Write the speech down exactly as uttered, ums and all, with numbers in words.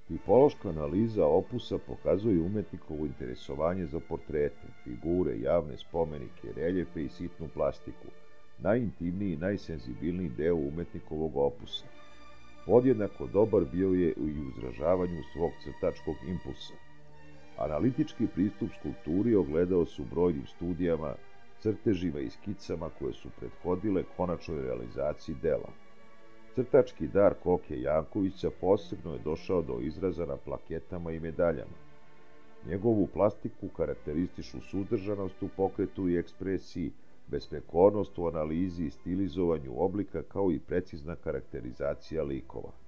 Tipološka analiza opusa pokazuje umetnikovo interesovanje za portrete, figure, javne spomenike, reljefe i sitnu plastiku, najintimniji i najsenzibilniji deo umetnikovog opusa. Podjednako dobar bio je i u izražavanju svog crtačkog impulsa. Analitički pristup skulpturi ogledao se u brojnim studijama, crtežima i skicama koje su prethodile konačnoj realizaciji dela. Crtački dar Koke Jankovića posebno je došao do izraza na plaketama i medaljama. Njegovu plastiku karakterističnu suzdržanost u pokretu i ekspresiji, besprekornost u analizi i stilizovanju oblika kao i precizna karakterizacija likova.